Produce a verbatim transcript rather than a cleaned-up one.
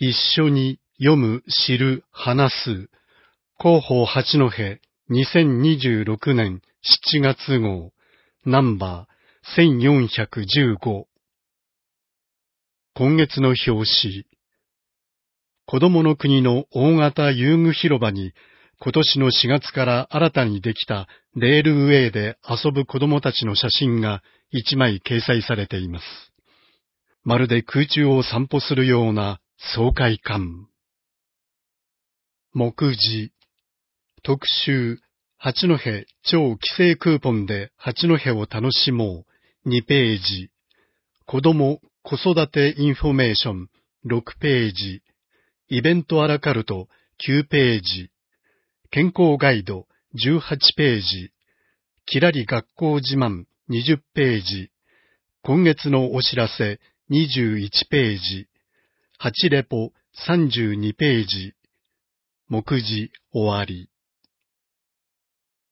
一緒に読む、知る、話す。広報八戸にせんにじゅうろくねんしちがつ号ナンバーせんよんひゃくじゅうご。今月の表紙。子どもの国の大型遊具広場に今年のしがつから新たにできたレールウェイで遊ぶ子どもたちの写真が一枚掲載されています。まるで空中を散歩するような爽快感。目次。特集。八戸超帰省クーポンで八戸を楽しもうにページ。子ども子育てインフォメーションろくページ。イベントアラカルトきゅうページ。健康ガイドじゅうはちページ。きらり学校自慢にじゅっページ。今月のお知らせにじゅういちページ。はちレポさんじゅうにページ。目次終わり。